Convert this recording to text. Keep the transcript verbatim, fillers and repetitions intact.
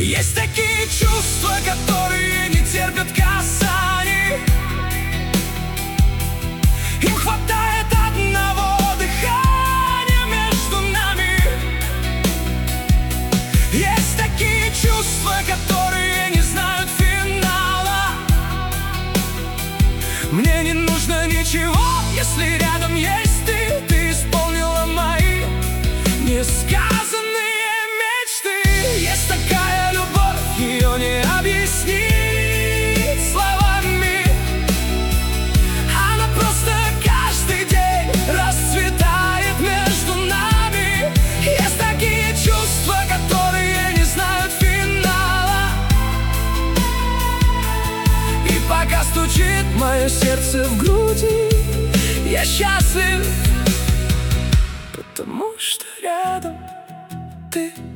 Есть такие чувства, которые не терпят касаний. Им хватает одного дыхания между нами. Есть такие чувства, которые не знают финала. Мне не нужно ничего, если рядом есть ты. Ты исполнила мои несказанные мечты. Есть такая любовь, ее не объяснить словами. Она просто каждый день расцветает между нами. Есть такие чувства, которые не знают финала. И пока стучит мое сердце в груди, я счастлив, потому что рядом ты.